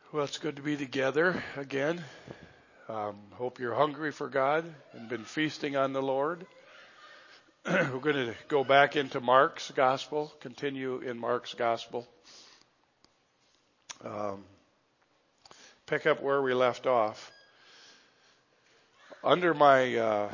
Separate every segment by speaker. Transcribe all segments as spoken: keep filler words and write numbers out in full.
Speaker 1: Well, it's good to be together again. Um, hope you're hungry for God and been feasting on the Lord. We're going to go back into Mark's Gospel, continue in Mark's Gospel. Um, pick up where we left off. Under my uh,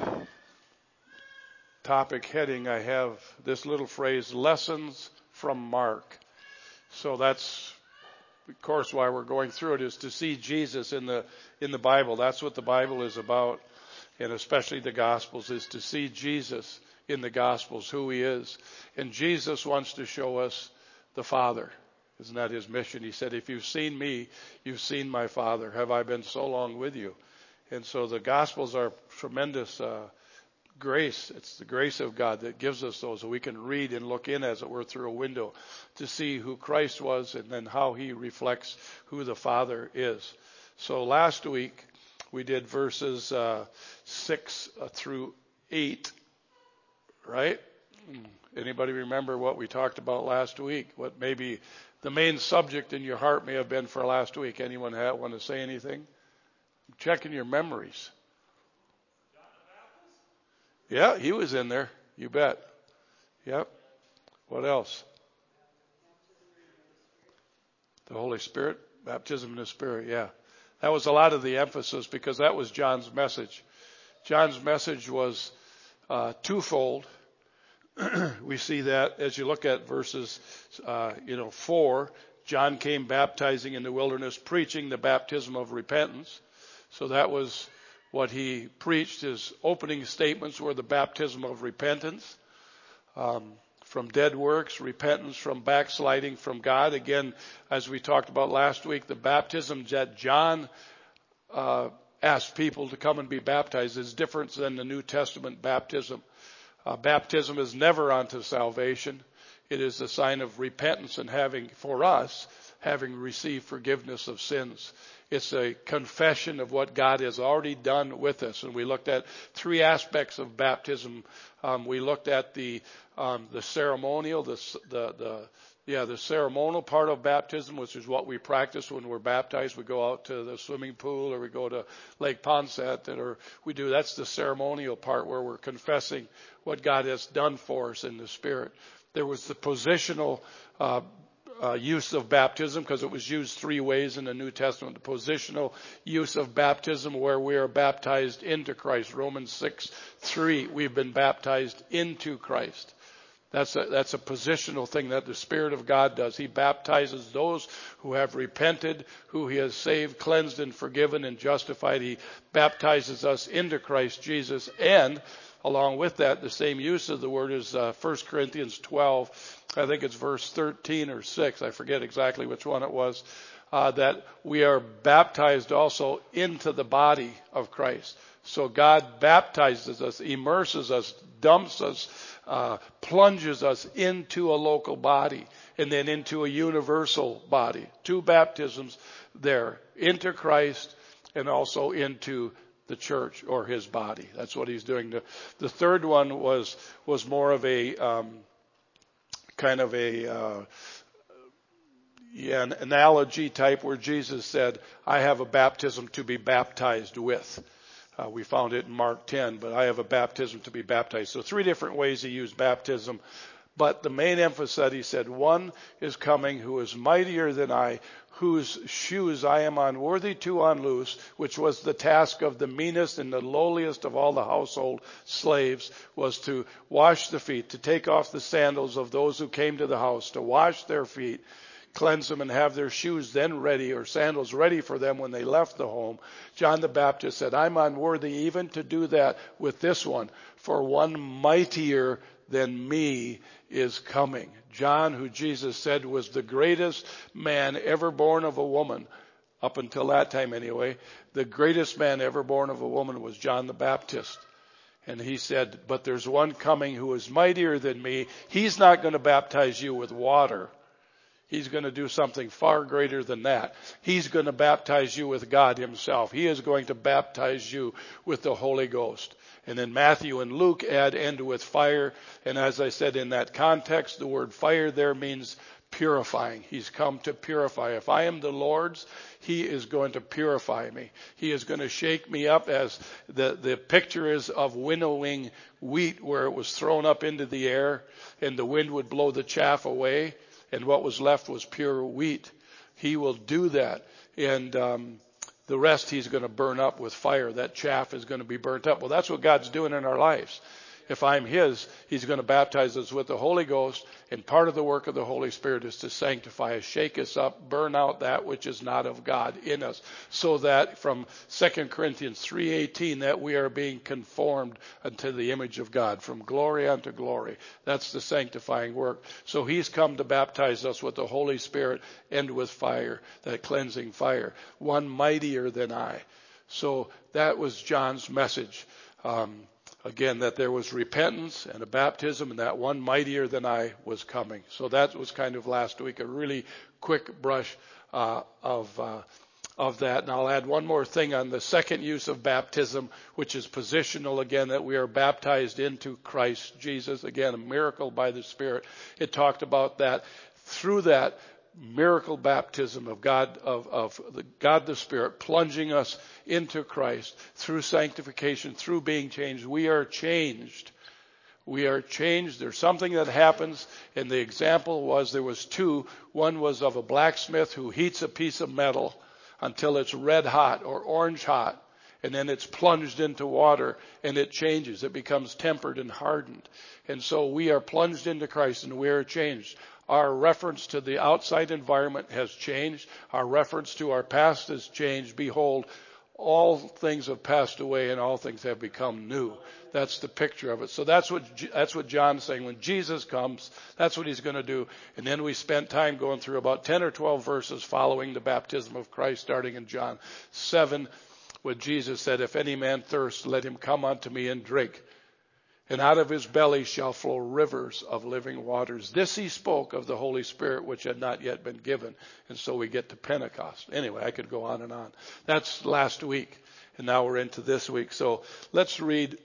Speaker 1: topic heading, I have this little phrase, Lessons from Mark. So that's, of course, why we're going through it is to see Jesus in the in the Bible. That's what the Bible is about, and especially the Gospels, is to see Jesus in the Gospels, who he is. And Jesus wants to show us the Father. Isn't that his mission? He said, if you've seen me, you've seen my Father. Have I been so long with you? And so the Gospels are tremendous uh, grace. It's the grace of God that gives us those, so we can read and look in, as it were, through a window to see who Christ was and then how he reflects who the Father is. So last week we did verses uh, six through eight, right? Anybody remember what we talked about last week? What maybe the main subject in your heart may have been for last week? Anyone have, want to say anything? I'm checking your memories. Yeah, he was in there. You bet. Yep. What else? The Holy Spirit, baptism in the Spirit. Yeah. That was a lot of the emphasis because that was John's message. John's message was uh, twofold. We see that as you look at verses, uh, you know, four. John came baptizing in the wilderness, preaching the baptism of repentance. So that was what he preached. His opening statements were the baptism of repentance um, from dead works, repentance from backsliding from God. Again, as we talked about last week, the baptism that John uh, asked people to come and be baptized is different than the New Testament baptism. Uh, baptism is never unto salvation. It is a sign of repentance and having, for us, having received forgiveness of sins. It's a confession of what God has already done with us. And we looked at three aspects of baptism. Um, we looked at the um, the ceremonial, the, the the yeah the ceremonial part of baptism, which is what we practice when we're baptized. We go out to the swimming pool or we go to Lake Poncet, or we do. That's the ceremonial part where we're confessing what God has done for us in the Spirit. There was the positional uh Uh, use of baptism, because it was used three ways in the New Testament. The positional use of baptism, where we are baptized into Christ. Romans six three, we've been baptized into Christ. That's a, that's a positional thing that the Spirit of God does. He baptizes those who have repented, who he has saved, cleansed, and forgiven, and justified. He baptizes us into Christ Jesus. And along with that, the same use of the word is uh, First Corinthians twelve. I think it's verse thirteen or six. I forget exactly which one it was. Uh, that we are baptized also into the body of Christ. So God baptizes us, immerses us, dumps us, uh, plunges us into a local body and then into a universal body. Two baptisms there, into Christ and also into the church or his body. That's what he's doing. The, the third one was was more of a um, kind of a uh, yeah, an analogy type, where Jesus said, I have a baptism to be baptized with. Uh, we found it in Mark ten, but I have a baptism to be baptized. So three different ways he used baptism. But the main emphasis that he said, one is coming who is mightier than I, whose shoes I am unworthy to unloose, which was the task of the meanest and the lowliest of all the household slaves, was to wash the feet, to take off the sandals of those who came to the house, to wash their feet, cleanse them, and have their shoes then ready, or sandals ready for them when they left the home. John the Baptist said, I'm unworthy even to do that with this one, for one mightier than me is coming. John, who Jesus said was the greatest man ever born of a woman, up until that time anyway, the greatest man ever born of a woman was John the Baptist. And he said, but there's one coming who is mightier than me. He's not going to baptize you with water. He's going to do something far greater than that. He's going to baptize you with God himself. He is going to baptize you with the Holy Ghost. And then Matthew and Luke add end with fire. And as I said, in that context, the word fire there means purifying. He's come to purify. If I am the Lord's, he is going to purify me. He is going to shake me up, as the, the picture is of winnowing wheat, where it was thrown up into the air and the wind would blow the chaff away, and what was left was pure wheat. He will do that. And um, the rest he's going to burn up with fire. That chaff is going to be burnt up. Well, that's what God's doing in our lives. If I'm his, he's going to baptize us with the Holy Ghost, and part of the work of the Holy Spirit is to sanctify us, shake us up, burn out that which is not of God in us, so that from Second Corinthians three eighteen, that we are being conformed unto the image of God, from glory unto glory. That's the sanctifying work. So he's come to baptize us with the Holy Spirit and with fire, that cleansing fire, one mightier than I. So that was John's message. Um, Again, that there was repentance and a baptism, and that one mightier than I was coming. So that was kind of last week, a really quick brush uh, of uh, of that. And I'll add one more thing on the second use of baptism, which is positional, again, that we are baptized into Christ Jesus. Again, a miracle by the Spirit. It talked about that. Through that miracle baptism of God, of, of the God the Spirit, plunging us into Christ through sanctification, through being changed. We are changed. We are changed. There's something that happens, and the example was there was two. One was of a blacksmith who heats a piece of metal until it's red hot or orange hot, and then it's plunged into water, and it changes. It becomes tempered and hardened. And so we are plunged into Christ, and we are changed. Our reference to the outside environment has changed. Our reference to our past has changed. Behold, all things have passed away and all things have become new. That's the picture of it. So that's what that's what John's saying. When Jesus comes, that's what he's going to do. And then we spent time going through about ten or twelve verses following the baptism of Christ, starting in John seven, when Jesus said, if any man thirst, let him come unto me and drink. And out of his belly shall flow rivers of living waters. This he spoke of the Holy Spirit, which had not yet been given. And so we get to Pentecost. Anyway, I could go on and on. That's last week. And now we're into this week. So let's read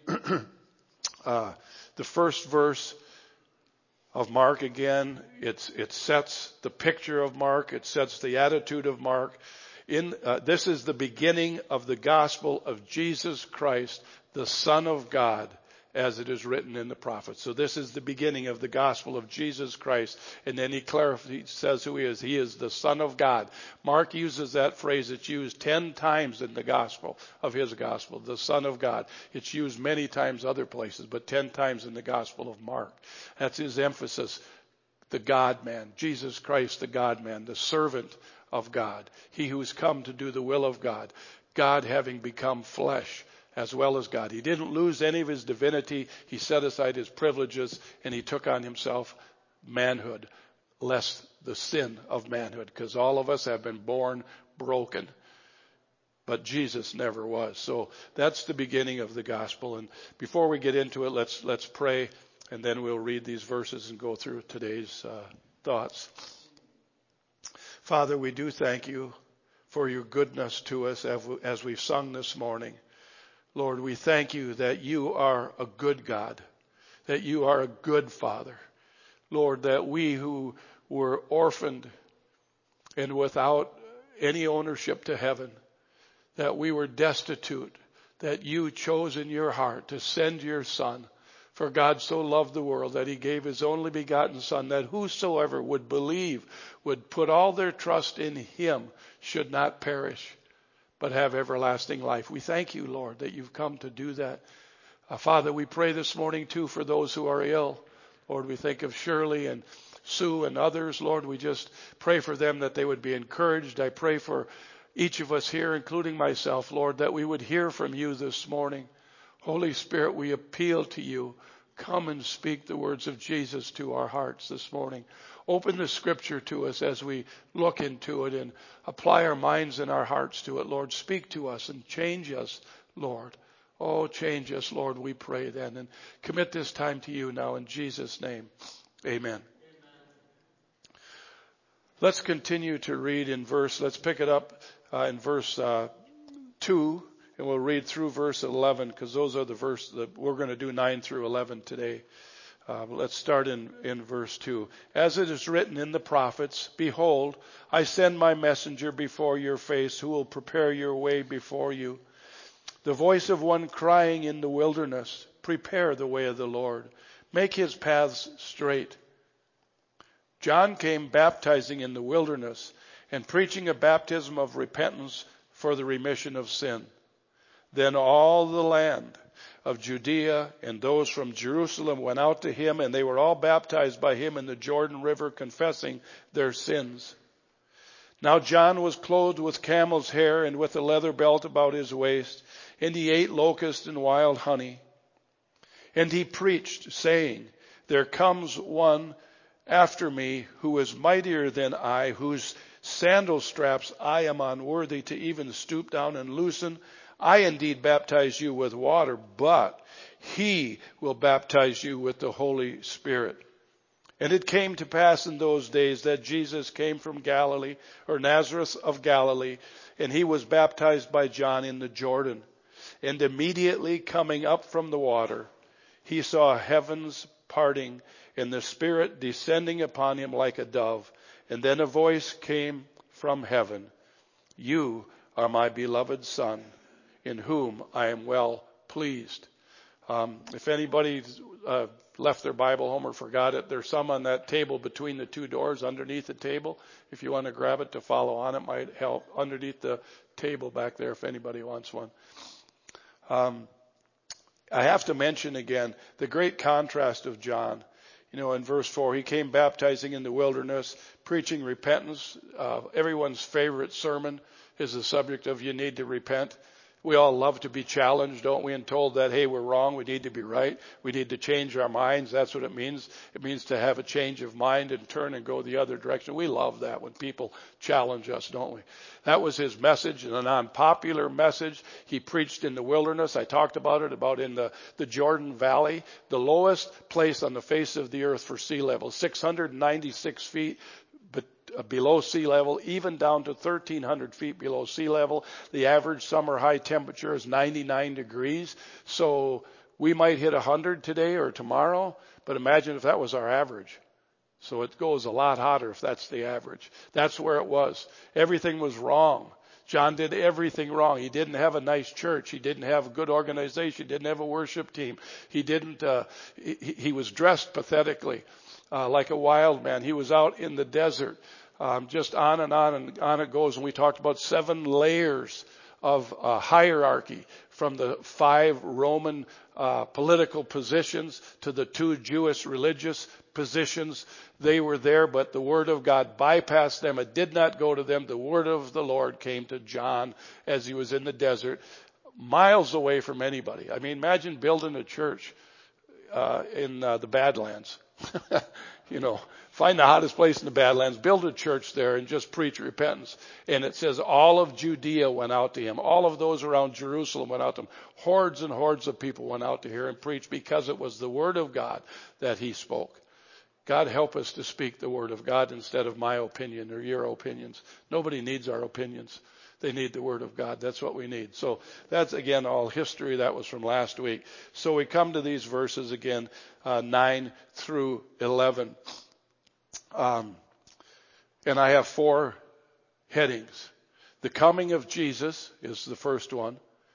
Speaker 1: uh, the first verse of Mark again. It's, it sets the picture of Mark. It sets the attitude of Mark. In, uh, this is the beginning of the gospel of Jesus Christ, the Son of God, as it is written in the prophets. So this is the beginning of the gospel of Jesus Christ. And then he clarifies, he says who he is. He is the Son of God. Mark uses that phrase. It's used ten times in the gospel of his gospel, the Son of God. It's used many times other places, but ten times in the gospel of Mark. That's his emphasis. The God-man, Jesus Christ, the God-man, the servant of God. He who has come to do the will of God. God having become flesh, as well as God. He didn't lose any of his divinity. He set aside his privileges, and he took on himself manhood, lest the sin of manhood, because all of us have been born broken. But Jesus never was. So that's the beginning of the gospel. And before we get into it, let's let's pray, and then we'll read these verses and go through today's uh, thoughts. Father, we do thank you for your goodness to us as we've sung this morning. Lord, we thank you that you are a good God, that you are a good Father. Lord, that we who were orphaned and without any ownership to heaven, that we were destitute, that you chose in your heart to send your Son. For God so loved the world that he gave his only begotten Son, that whosoever would believe, would put all their trust in him, should not perish, but have everlasting life. We thank you, Lord, that you've come to do that. Uh, Father, we pray this morning, too, for those who are ill. Lord, we think of Shirley and Sue and others. Lord, we just pray for them that they would be encouraged. I pray for each of us here, including myself, Lord, that we would hear from you this morning. Holy Spirit, we appeal to you. Come and speak the words of Jesus to our hearts this morning. Open the scripture to us as we look into it and apply our minds and our hearts to it. Lord, speak to us and change us, Lord. Oh, change us, Lord, we pray then. And commit this time to you now in Jesus' name. Amen. Amen. Let's continue to read in verse, let's pick it up uh, in verse uh, two. And we'll read through verse eleven, because those are the verses that we're going to do nine through eleven today. Uh, let's start in, in verse two. As it is written in the prophets, behold, I send my messenger before your face who will prepare your way before you. The voice of one crying in the wilderness, prepare the way of the Lord. Make his paths straight. John came baptizing in the wilderness and preaching a baptism of repentance for the remission of sin. Then all the land of Judea and those from Jerusalem went out to him, and they were all baptized by him in the Jordan River, confessing their sins. Now John was clothed with camel's hair and with a leather belt about his waist, and he ate locusts and wild honey. And he preached, saying, there comes one after me who is mightier than I, whose sandal straps I am unworthy to even stoop down and loosen. I indeed baptize you with water, but he will baptize you with the Holy Spirit. And it came to pass in those days that Jesus came from Galilee, or Nazareth of Galilee, and he was baptized by John in the Jordan. And immediately coming up from the water, he saw heavens parting and the Spirit descending upon him like a dove. And then a voice came from heaven, you are my beloved Son, in whom I am well pleased. Um, if anybody uh, left their Bible home or forgot it, there's some on that table between the two doors underneath the table. If you want to grab it to follow on, it might help. Underneath the table back there if anybody wants one. Um, I have to mention again the great contrast of John. You know, in verse four, he came baptizing in the wilderness, preaching repentance. Uh, everyone's favorite sermon is the subject of you need to repent. We all love to be challenged, don't we, and told that, hey, we're wrong, we need to be right, we need to change our minds. That's what it means. It means to have a change of mind and turn and go the other direction. We love that when people challenge us, don't we? That was his message, an unpopular message. He preached in the wilderness. I talked about it, about in the, the Jordan Valley, the lowest place on the face of the earth for sea level, six hundred ninety-six feet below sea level, even down to thirteen hundred feet below sea level. The average summer high temperature is ninety-nine degrees. So we might hit one hundred today or tomorrow, but imagine if that was our average. So it goes a lot hotter if that's the average. That's where it was. Everything was wrong. John did everything wrong. He didn't have a nice church. He didn't have a good organization. He didn't have a worship team. He didn't, uh, he, he was dressed pathetically, uh, like a wild man. He was out in the desert. Um, just on and on and on it goes. And we talked about seven layers of uh, hierarchy, from the five Roman uh, political positions to the two Jewish religious positions. They were there, but the word of God bypassed them. It did not go to them. The word of the Lord came to John as he was in the desert, miles away from anybody. I mean, imagine building a church uh, in uh, the Badlands. You know, find the hottest place in the Badlands, build a church there, and just preach repentance. And it says all of Judea went out to him. All of those around Jerusalem went out to him. Hordes and hordes of people went out to hear him preach, because it was the word of God that he spoke. God help us to speak the word of God instead of my opinion or your opinions. Nobody needs our opinions. They need the word of God. That's what we need. So that's, again, all history. That was from last week. So we come to these verses again, uh, nine through eleven. Um, and I have four headings. The coming of Jesus is the first one.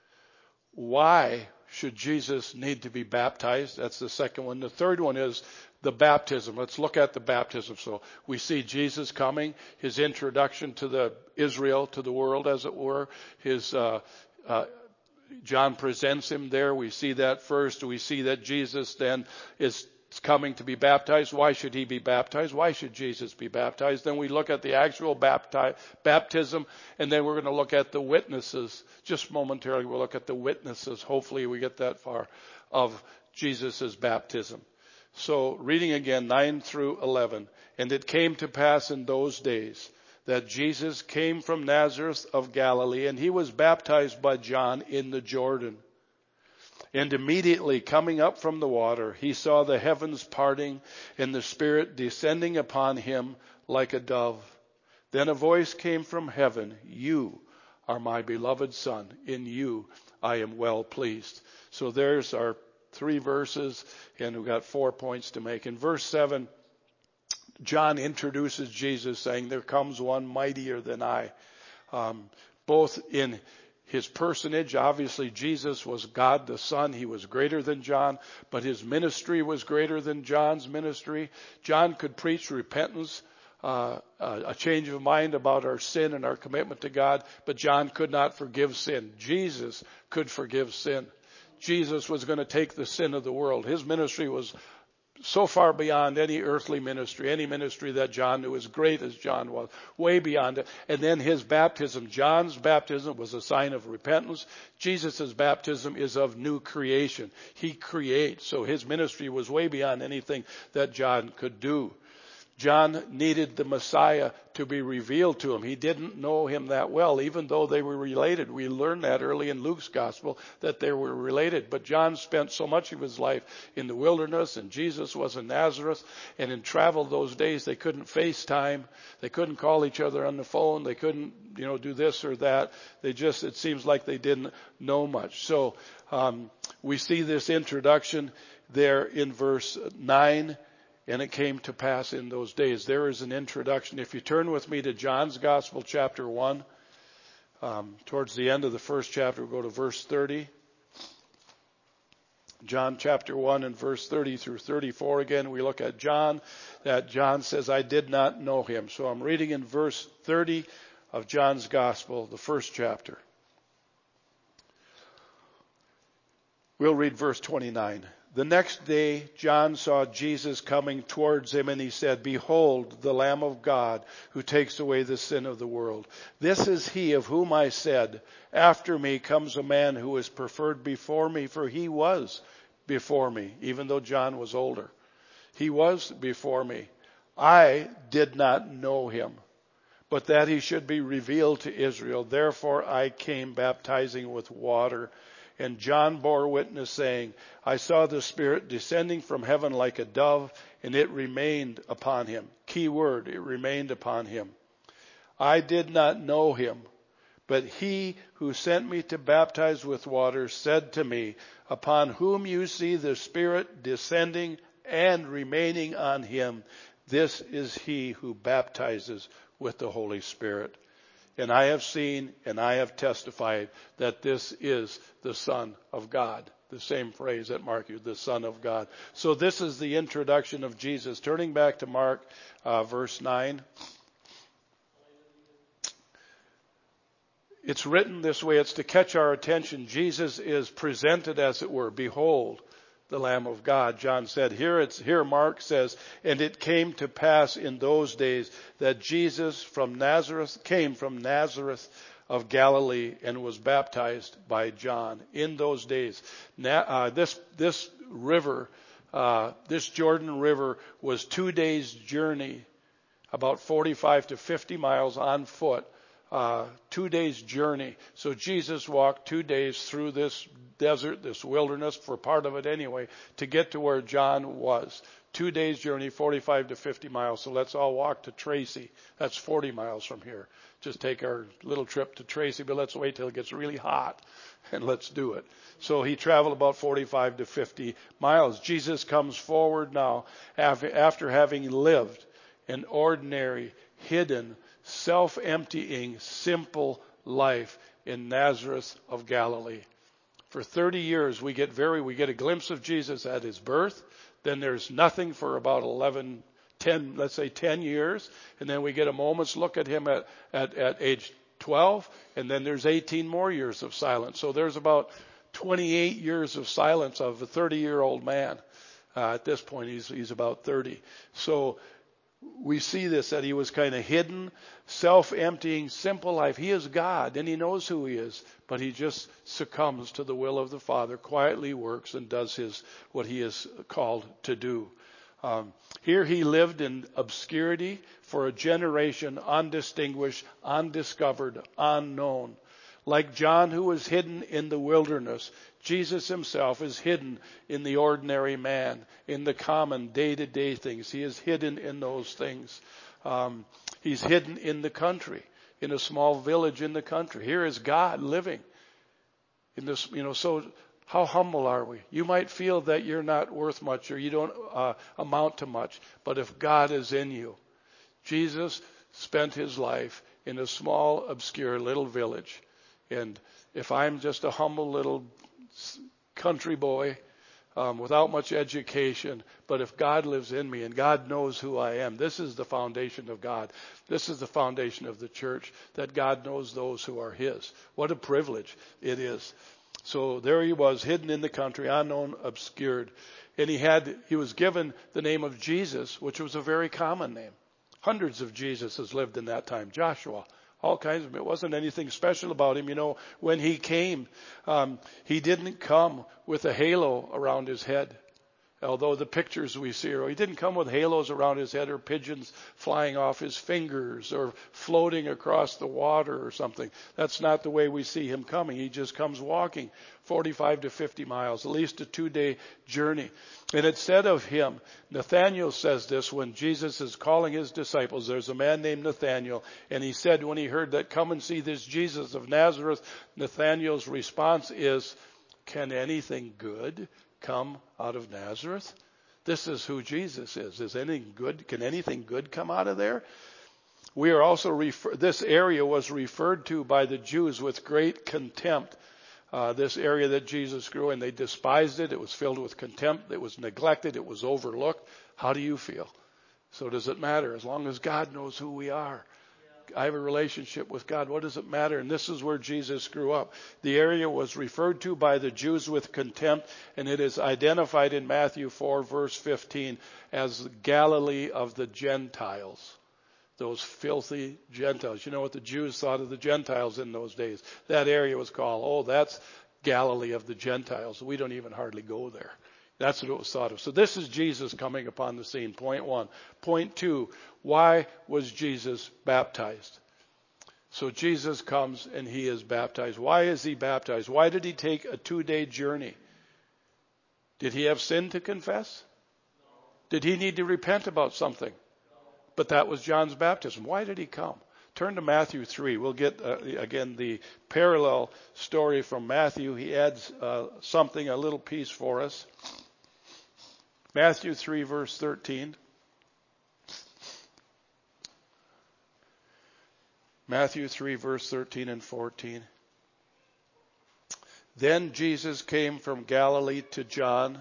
Speaker 1: Why should Jesus need to be baptized? That's the second one. The third one is the baptism. Let's look at the baptism. So we see Jesus coming, his introduction to the Israel, to the world, as it were. His uh, uh, John presents him there. We see that first. We see that Jesus then is coming to be baptized. Why should he be baptized? Why should Jesus be baptized? Then we look at the actual bapti- baptism, and then we're going to look at the witnesses. Just momentarily, we'll look at the witnesses. Hopefully we get that far, of Jesus' baptism. So reading again, nine through eleven. And it came to pass in those days that Jesus came from Nazareth of Galilee, and he was baptized by John in the Jordan. And immediately coming up from the water, he saw the heavens parting and the Spirit descending upon him like a dove. Then a voice came from heaven, you are my beloved Son, in you I am well pleased. So there's our three verses, and we've got four points to make. In verse seven, John introduces Jesus saying, there comes one mightier than I. Um, both in his personage, obviously Jesus was God the Son. He was greater than John, but his ministry was greater than John's ministry. John could preach repentance, uh, a change of mind about our sin and our commitment to God, but John could not forgive sin. Jesus could forgive sin. Jesus was going to take the sin of the world. His ministry was so far beyond any earthly ministry, any ministry that John knew, as great as John was, way beyond it. And then his baptism, John's baptism was a sign of repentance. Jesus' baptism is of new creation. He creates. So his ministry was way beyond anything that John could do. John needed the Messiah to be revealed to him. He didn't know him that well, even though they were related. We learned that early in Luke's gospel, that they were related. But John spent so much of his life in the wilderness, and Jesus was in Nazareth, and in travel those days they couldn't FaceTime. They couldn't call each other on the phone. They couldn't, you know, do this or that. They just, it seems like they didn't know much. So um, we see this introduction there in verse nine. And it came to pass in those days. There is an introduction. If you turn with me to John's Gospel, chapter one, um, towards the end of the first chapter, we'll go to verse thirty. John chapter one and verse thirty through thirty-four. Again, we look at John, that John says, I did not know him. So I'm reading in verse thirty of John's Gospel, the first chapter. We'll read verse twenty-nine. The next day, John saw Jesus coming towards him, and he said, behold, the Lamb of God who takes away the sin of the world. This is he of whom I said, after me comes a man who is preferred before me, for he was before me, even though John was older. He was before me. I did not know him, but that he should be revealed to Israel. Therefore I came baptizing with water. And John bore witness, saying, I saw the Spirit descending from heaven like a dove, and it remained upon him. Key word, it remained upon him. I did not know him, but he who sent me to baptize with water said to me, upon whom you see the Spirit descending and remaining on him, this is he who baptizes with the Holy Spirit. And I have seen and I have testified that this is the Son of God. The same phrase that Mark used, the Son of God. So this is the introduction of Jesus. Turning back to Mark, uh, verse nine. It's written this way. It's to catch our attention. Jesus is presented, as it were. Behold, the Lamb of God. John said, here it's, here Mark says, and it came to pass in those days that Jesus from Nazareth came from Nazareth of Galilee and was baptized by John. In those days, Na, uh, this, this river, uh, this Jordan River was two days journey, about forty-five to fifty miles on foot. Uh, two days journey. So Jesus walked two days through this desert, this wilderness, for part of it anyway, to get to where John was. Two days journey, forty-five to fifty miles. So let's all walk to Tracy. That's forty miles from here. Just take our little trip to Tracy, but let's wait till it gets really hot and let's do it. So he traveled about forty-five to fifty miles. Jesus comes forward now after having lived an ordinary, hidden, self-emptying, simple life in Nazareth of Galilee. For thirty years, we get very, we get a glimpse of Jesus at his birth. Then there's nothing for about eleven, ten, let's say ten years. And then we get a moment's look at him at, at, at age twelve. And then there's eighteen more years of silence. So there's about twenty-eight years of silence of a thirty-year-old man. Uh, at this point, he's, he's about thirty. So we see this, that he was kind of hidden, self-emptying, simple life. He is God, and he knows who he is, but he just succumbs to the will of the Father, quietly works and does his what he is called to do. Um, here he lived in obscurity for a generation, undistinguished, undiscovered, unknown. Like John, who was hidden in the wilderness, Jesus himself is hidden in the ordinary man, in the common day-to-day things. He is hidden in those things. Um, he's hidden in the country, in a small village in the country. Here is God living in this, you know, so How humble are we? You might feel that you're not worth much or you don't uh, amount to much, but if God is in you, Jesus spent his life in a small, obscure little village. And if I'm just a humble little country boy um, without much education, but if God lives in me and God knows who I am, this is the foundation of God. This is the foundation of the church, that God knows those who are his. What a privilege it is. So there he was, hidden in the country, unknown, obscured. And he had, he was given the name of Jesus, which was a very common name. Hundreds of Jesuses lived in that time. Joshua, all kinds of them. It wasn't anything special about him. You know, when he came, um, he didn't come with a halo around his head. Although the pictures we see, he didn't come with halos around his head or pigeons flying off his fingers or floating across the water or something. That's not the way we see him coming. He just comes walking forty-five to fifty miles, at least a two-day journey. And it said of him, Nathanael says this when Jesus is calling his disciples. There's a man named Nathanael, and he said when he heard that, come and see this Jesus of Nazareth, Nathanael's response is, can anything good come out of Nazareth? This is who Jesus is. Is anything good? Can anything good come out of there? We are also refer, this area was referred to by the Jews with great contempt. Uh, this area that Jesus grew in, they despised it. It was filled with contempt. It was neglected. It was overlooked. How do you feel? So does it matter? As long as God knows who we are. I have a relationship with God. What does it matter? And this is where Jesus grew up. The area was referred to by the Jews with contempt, and it is identified in Matthew four, verse fifteen, as Galilee of the Gentiles. Those filthy Gentiles. You know what the Jews thought of the Gentiles in those days? That area was called, oh, that's Galilee of the Gentiles. We don't even hardly go there. That's what it was thought of. So this is Jesus coming upon the scene, point one. Point two, why was Jesus baptized? So Jesus comes and he is baptized. Why is he baptized? Why did he take a two-day journey? Did he have sin to confess? Did he need to repent about something? But that was John's baptism. Why did he come? Turn to Matthew three. We'll get, uh, again, the parallel story from Matthew. He adds uh, something, a little piece for us. Matthew three, verse thirteen. Matthew three, verse thirteen and fourteen. Then Jesus came from Galilee to John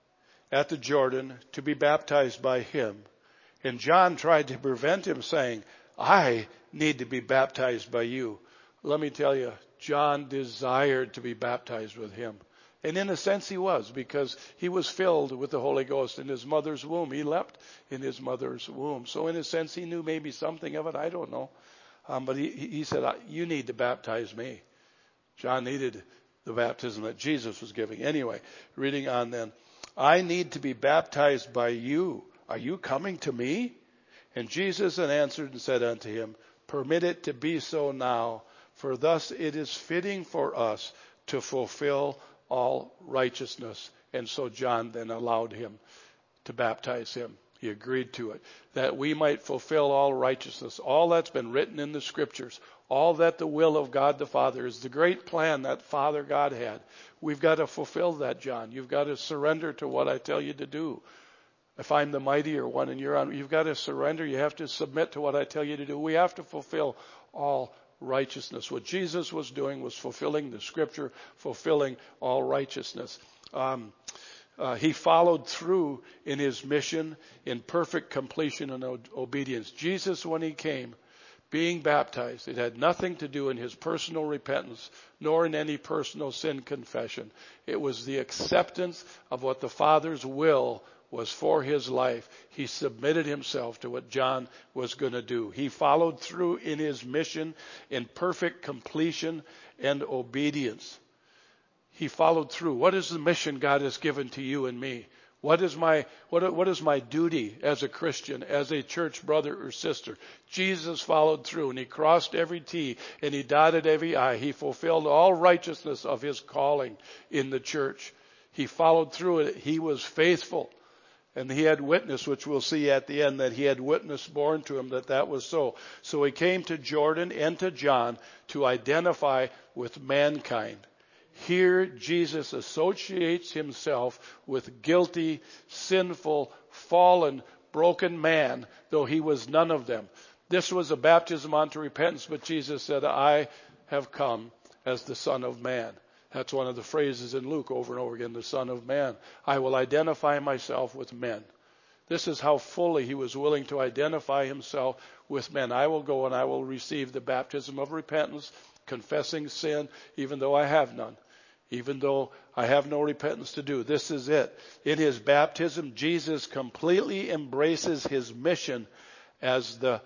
Speaker 1: at the Jordan to be baptized by him. And John tried to prevent him, saying, I need to be baptized by you. Let me tell you, John desired to be baptized with him. And in a sense he was, because he was filled with the Holy Ghost in his mother's womb. He leapt in his mother's womb. So in a sense he knew maybe something of it. I don't know. Um, but he, he said, you need to baptize me. John needed the baptism that Jesus was giving. Anyway, reading on then. I need to be baptized by you. Are you coming to me? And Jesus answered and said unto him, permit it to be so now, for thus it is fitting for us to fulfill all righteousness. And so John then allowed him to baptize him. He agreed to it, that we might fulfill all righteousness, all that's been written in the scriptures, all that the will of God the Father is, the great plan that Father God had. We've got to fulfill that, John. You've got to surrender to what I tell you to do. If I'm the mightier one and you're on, you've got to surrender. You have to submit to what I tell you to do. We have to fulfill all righteousness. What Jesus was doing was fulfilling the scripture, fulfilling all righteousness. Um, uh, he followed through in his mission in perfect completion and o- obedience. Jesus, when he came, being baptized, it had nothing to do in his personal repentance, nor in any personal sin confession. It was the acceptance of what the Father's will was for his life. He submitted himself to what John was going to do. He followed through in his mission in perfect completion and obedience. He followed through. What is the mission God has given to you and me? What is my what what is my duty as a Christian, as a church brother or sister? Jesus followed through, and he crossed every T and he dotted every I. He fulfilled all righteousness of his calling in the church. He followed through it. He was faithful. And he had witness, which we'll see at the end, that he had witness borne to him that that was so. So he came to Jordan and to John to identify with mankind. Here Jesus associates himself with guilty, sinful, fallen, broken man, though he was none of them. This was a baptism unto repentance, but Jesus said, I have come as the Son of Man. That's one of the phrases in Luke over and over again, the Son of Man. I will identify myself with men. This is how fully he was willing to identify himself with men. I will go and I will receive the baptism of repentance, confessing sin, even though I have none, even though I have no repentance to do. This is it. In his baptism, Jesus completely embraces his mission as the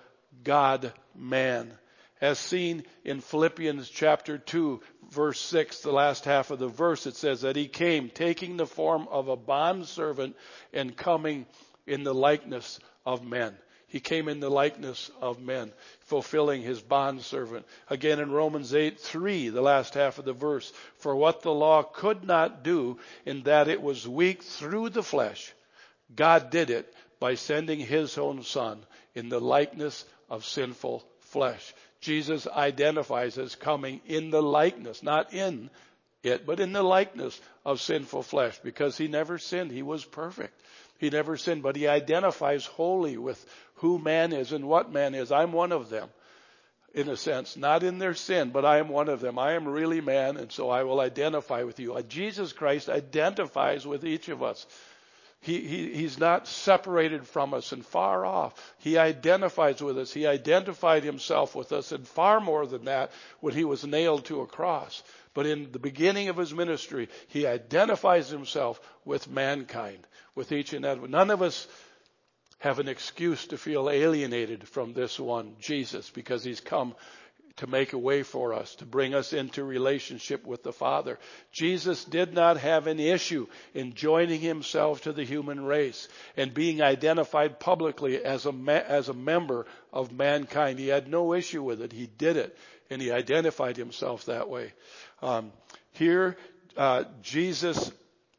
Speaker 1: God-man. As seen in Philippians chapter two, verse six, the last half of the verse, it says that he came taking the form of a bondservant and coming in the likeness of men. He came in the likeness of men, fulfilling his bondservant. Again in Romans eight three, the last half of the verse, for what the law could not do in that it was weak through the flesh, God did it by sending his own Son in the likeness of sinful flesh. Jesus identifies as coming in the likeness, not in it, but in the likeness of sinful flesh, because he never sinned. He was perfect. He never sinned, but he identifies wholly with who man is and what man is. I'm one of them, in a sense, not in their sin, but I am one of them. I am really man, and so I will identify with you. Jesus Christ identifies with each of us. He, he, he's not separated from us and far off. He identifies with us. He identified himself with us, and far more than that when he was nailed to a cross. But in the beginning of his ministry, he identifies himself with mankind, with each and every. None of us have an excuse to feel alienated from this one, Jesus, because he's come to make a way for us, to bring us into relationship with the Father. Jesus did not have an issue in joining himself to the human race and being identified publicly as a ma- as a member of mankind. He had no issue with it. He did it, and he identified himself that way. Um, here, uh, Jesus,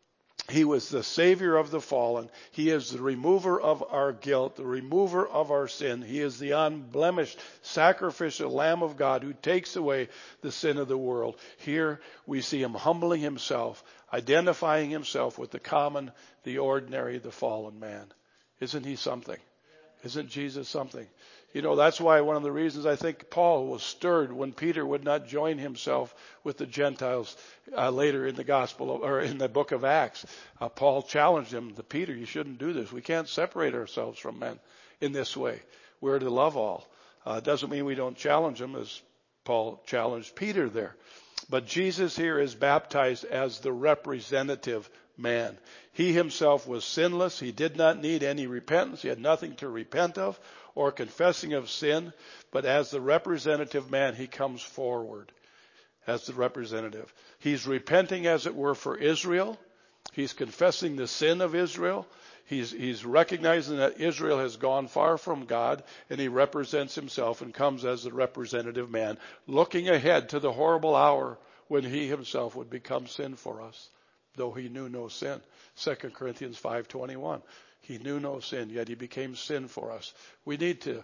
Speaker 1: he was the Savior of the fallen. He is the remover of our guilt, the remover of our sin. He is the unblemished sacrificial Lamb of God who takes away the sin of the world. Here we see him humbling himself, identifying himself with the common, the ordinary, the fallen man. Isn't he something? Isn't Jesus something? You know, that's why one of the reasons I think Paul was stirred when Peter would not join himself with the Gentiles uh, later in the gospel or in the book of Acts. Uh, Paul challenged him, to Peter, you shouldn't do this. We can't separate ourselves from men in this way. We're to love all. Uh, it doesn't mean we don't challenge them, as Paul challenged Peter there. But Jesus here is baptized as the representative man. He himself was sinless. He did not need any repentance. He had nothing to repent of or confessing of sin. But as the representative man, he comes forward as the representative. He's repenting, as it were, for Israel. He's confessing the sin of Israel. He's, he's recognizing that Israel has gone far from God, and he represents himself and comes as the representative man, looking ahead to the horrible hour when he himself would become sin for us, though he knew no sin. Second Corinthians five twenty-one. He knew no sin, yet he became sin for us. We need to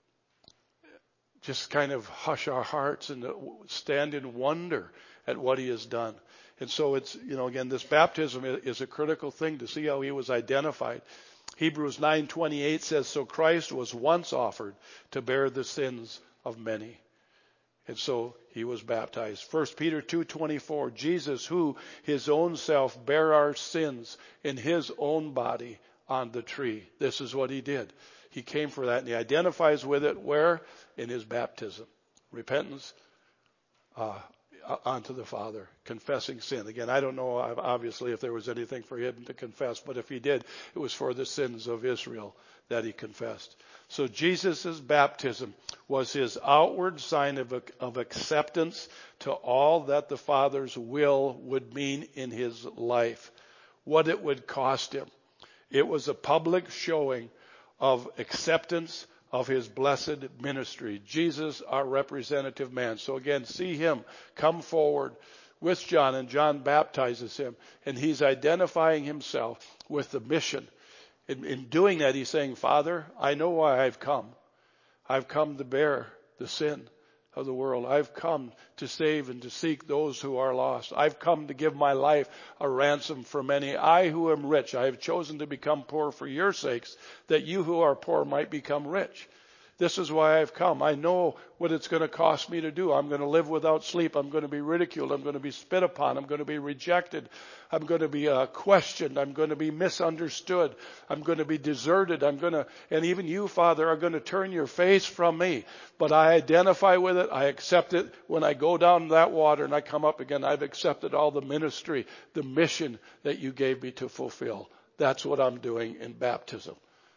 Speaker 1: just kind of hush our hearts and stand in wonder at what he has done. And so it's, you know, again, this baptism is a critical thing to see how he was identified. Hebrews nine twenty-eight says, so Christ was once offered to bear the sins of many. And so he was baptized. First Peter two twenty-four, Jesus, who his own self bare our sins in his own body on the tree. This is what he did. He came for that, and he identifies with it where? In his baptism. Repentance uh, unto the Father, confessing sin. Again, I don't know, obviously, if there was anything for him to confess, but if he did, it was for the sins of Israel that he confessed. So Jesus' baptism was his outward sign of, of acceptance to all that the Father's will would mean in his life, what it would cost him. It was a public showing of acceptance of his blessed ministry. Jesus, our representative man. So again, see him come forward with John, and John baptizes him, and he's identifying himself with the mission. In, in doing that, he's saying, Father, I know why I've come. I've come to bear the sin of the world. I've come to save and to seek those who are lost. I've come to give my life a ransom for many. I who am rich, I have chosen to become poor for your sakes, that you who are poor might become rich. This is why I've come. I know what it's going to cost me to do. I'm going to live without sleep. I'm going to be ridiculed. I'm going to be spit upon. I'm going to be rejected. I'm going to be uh, questioned. I'm going to be misunderstood. I'm going to be deserted. I'm going to, and even you, Father, are going to turn your face from me. But I identify with it. I accept it. When I go down that water and I come up again, I've accepted all the ministry, the mission that you gave me to fulfill. That's what I'm doing in baptism.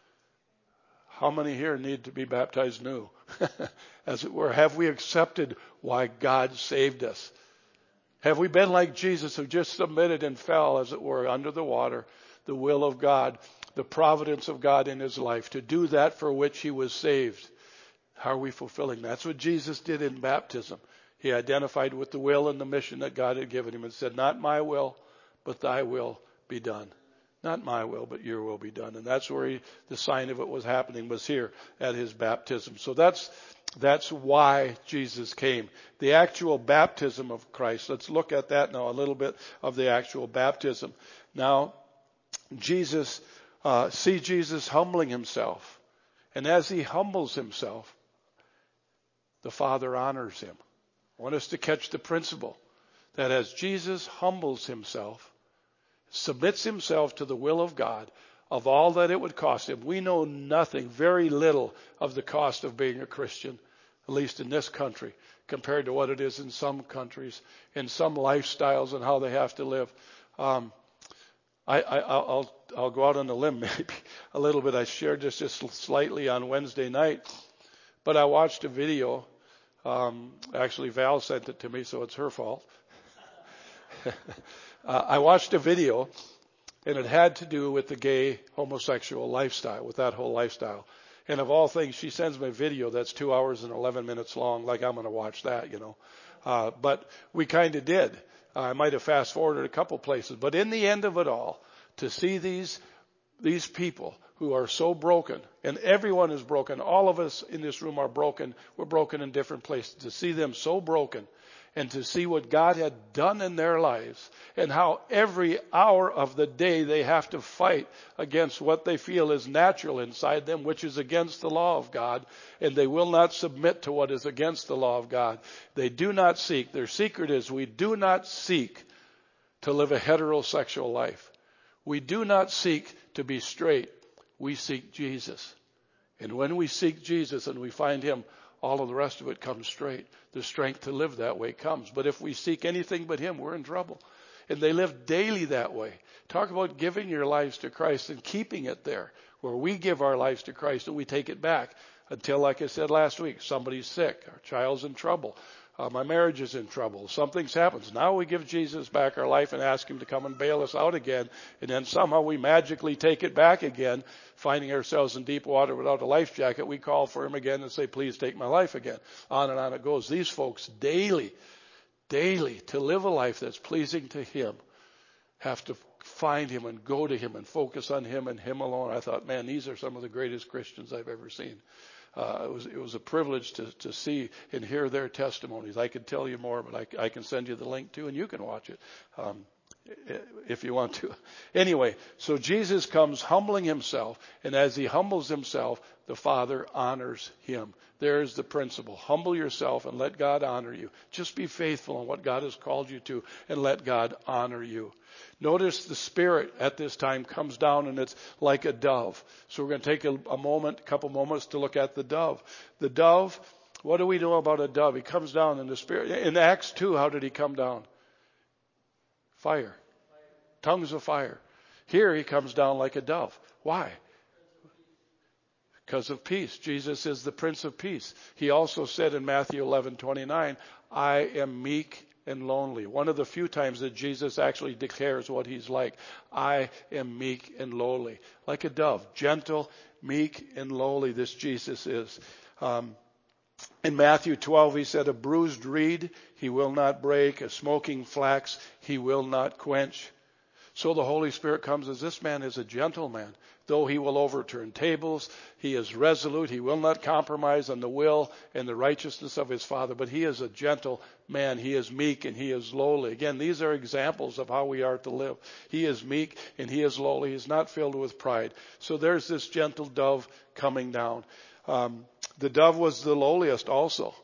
Speaker 1: How many here need to be baptized new? As it were, have we accepted why God saved us? Have we been like Jesus, who just submitted and fell, as it were, under the water, the will of God, the providence of God in his life, to do that for which he was saved? How are we fulfilling that? That's what Jesus did in baptism. He identified with the will and the mission that God had given him and said, not my will, but thy will be done. Not my will, but your will be done. And that's where he, the sign of it was happening, was here at his baptism. So that's, that's why Jesus came. The actual baptism of Christ. Let's look at that now, a little bit of the actual baptism. Now, Jesus, uh, see Jesus humbling himself. And as he humbles himself, the Father honors him. I want us to catch the principle that as Jesus humbles himself, submits himself to the will of God, of all that it would cost him. We know nothing, very little of the cost of being a Christian, at least in this country, compared to what it is in some countries, in some lifestyles and how they have to live. Um, I, I, I'll, I'll go out on a limb maybe a little bit. I shared this just slightly on Wednesday night, but I watched a video. Um, actually, Val sent it to me, so it's her fault. Uh, I watched a video, and it had to do with the gay homosexual lifestyle, with that whole lifestyle. And of all things, she sends me a video that's two hours and eleven minutes long, like I'm going to watch that, you know. Uh, but we kind of did. Uh, I might have fast forwarded a couple places. But in the end of it all, to see these these people who are so broken, and everyone is broken, all of us in this room are broken, we're broken in different places, to see them so broken, and to see what God had done in their lives and how every hour of the day they have to fight against what they feel is natural inside them, which is against the law of God, and they will not submit to what is against the law of God. They do not seek. Their secret is we do not seek to live a heterosexual life. We do not seek to be straight. We seek Jesus. And when we seek Jesus and we find him, all of the rest of it comes straight. The strength to live that way comes. But if we seek anything but him, we're in trouble. And they live daily that way. Talk about giving your lives to Christ and keeping it there, where we give our lives to Christ and we take it back until, like I said last week, somebody's sick, our child's in trouble, uh, my marriage is in trouble, something's happens. Now we give Jesus back our life and ask him to come and bail us out again. And then somehow we magically take it back again, finding ourselves in deep water without a life jacket. We call for him again and say, please take my life again. On and on it goes. These folks daily, daily, to live a life that's pleasing to him, have to find him and go to him and focus on him and him alone. I thought, man, these are some of the greatest Christians I've ever seen. Uh, it was it was a privilege to to see and hear their testimonies. I could tell you more, but I, I can send you the link too, and you can watch it um, if you want to. Anyway, so Jesus comes humbling himself, and as he humbles himself, the Father honors him. There's the principle. Humble yourself and let God honor you. Just be faithful in what God has called you to, and let God honor you. Notice the Spirit at this time comes down, and it's like a dove. So we're going to take a, a moment, a couple moments to look at the dove. The dove, what do we know about a dove? He comes down in the Spirit. In Acts two, how did he come down? Fire. Tongues of fire. Here he comes down like a dove. Why? Because of peace. Jesus is the Prince of Peace. He also said in Matthew eleven twenty-nine, I am meek and lonely. One of the few times that Jesus actually declares what he's like. I am meek and lowly. Like a dove. Gentle, meek, and lowly this Jesus is. Um, in Matthew twelve, he said, a bruised reed he will not break. A smoking flax he will not quench. So the Holy Spirit comes as this man is a gentle man. Though he will overturn tables, he is resolute. He will not compromise on the will and the righteousness of his Father. But he is a gentle man. He is meek and he is lowly. Again, these are examples of how we are to live. He is meek and he is lowly. He's not filled with pride. So there's this gentle dove coming down. Um, the dove was the lowliest also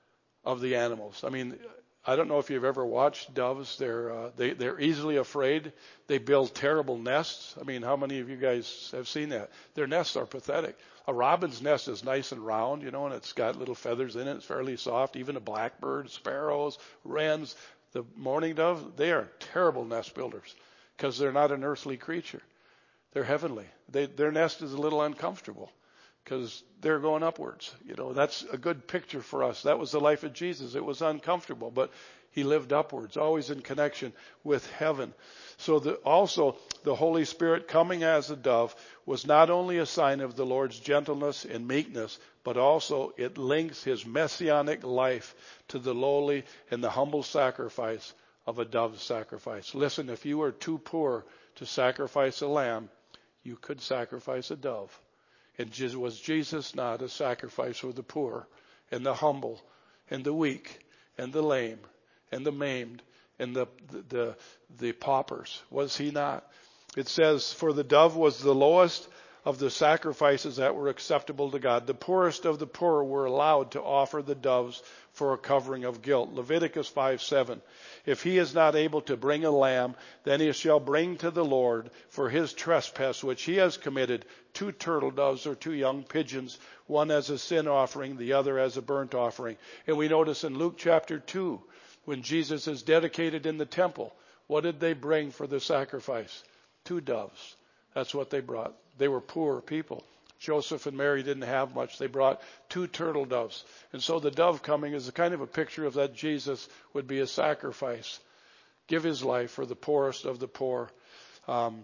Speaker 1: of the animals. I mean, I don't know if you've ever watched doves. They're uh, they, they're easily afraid. They build terrible nests. I mean, how many of you guys have seen that? Their nests are pathetic. A robin's nest is nice and round, you know, and it's got little feathers in it. It's fairly soft. Even a blackbird, sparrows, wrens, the mourning dove, they are terrible nest builders because they're not an earthly creature. They're heavenly. They, their nest is a little uncomfortable because they're going upwards. You know, that's a good picture for us. That was the life of Jesus. It was uncomfortable, but he lived upwards, always in connection with heaven. So the, also the Holy Spirit coming as a dove was not only a sign of the Lord's gentleness and meekness, but also it links his messianic life to the lowly and the humble sacrifice of a dove's sacrifice. Listen, if you were too poor to sacrifice a lamb, you could sacrifice a dove. And was Jesus not a sacrifice for the poor and the humble and the weak and the lame and the maimed and the, the, the, the paupers? Was he not? It says, for the dove was the lowest of the sacrifices that were acceptable to God. The poorest of the poor were allowed to offer the doves for a covering of guilt. Leviticus five seven. If he is not able to bring a lamb, then he shall bring to the Lord for his trespass which he has committed two turtle doves or two young pigeons, one as a sin offering, the other as a burnt offering. And we notice in Luke chapter two, when Jesus is dedicated in the temple, what did they bring for the sacrifice? Two doves. That's what they brought. They were poor people. Joseph and Mary didn't have much. They brought two turtle doves. And so the dove coming is a kind of a picture of that Jesus would be a sacrifice, give his life for the poorest of the poor. Um,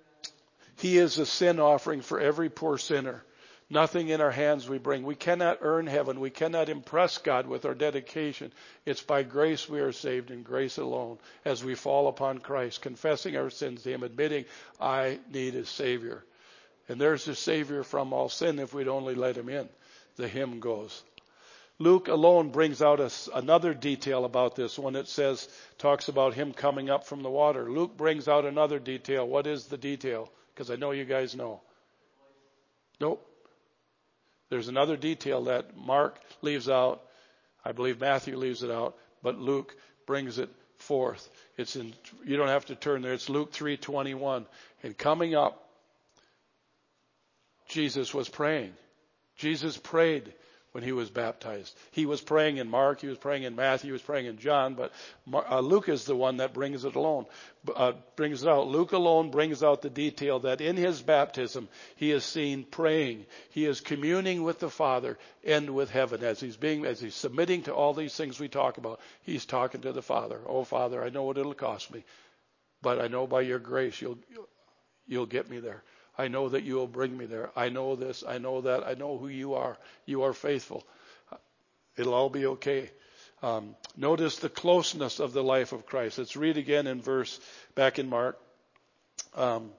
Speaker 1: he is a sin offering for every poor sinner. Nothing in our hands we bring. We cannot earn heaven. We cannot impress God with our dedication. It's by grace we are saved, and grace alone, as we fall upon Christ, confessing our sins to him, admitting, I need a Savior. And there's a Savior from all sin if we'd only let him in. The hymn goes. Luke alone brings out a, another detail about this when it says, talks about him coming up from the water. Luke brings out another detail. What is the detail? Because I know you guys know. Nope. There's another detail that Mark leaves out. I believe Matthew leaves it out, but Luke brings it forth. It's in, you don't have to turn there. It's Luke three twenty-one. And coming up, Jesus was praying. Jesus prayed when he was baptized. He was praying in Mark, he was praying in Matthew, he was praying in John, but uh, Luke is the one that brings it alone, uh, brings it out. Luke alone brings out the detail that in his baptism he is seen praying. He is communing with the Father and with heaven as he's being, as he's submitting to all these things we talk about. He's talking to the Father. Oh, Father, I know what it'll cost me, but I know by your grace you'll you'll get me there. I know that you will bring me there. I know this. I know that. I know who you are. You are faithful. It'll all be okay. Um, notice the closeness of the life of Christ. Let's read again in verse, back in Mark. Um,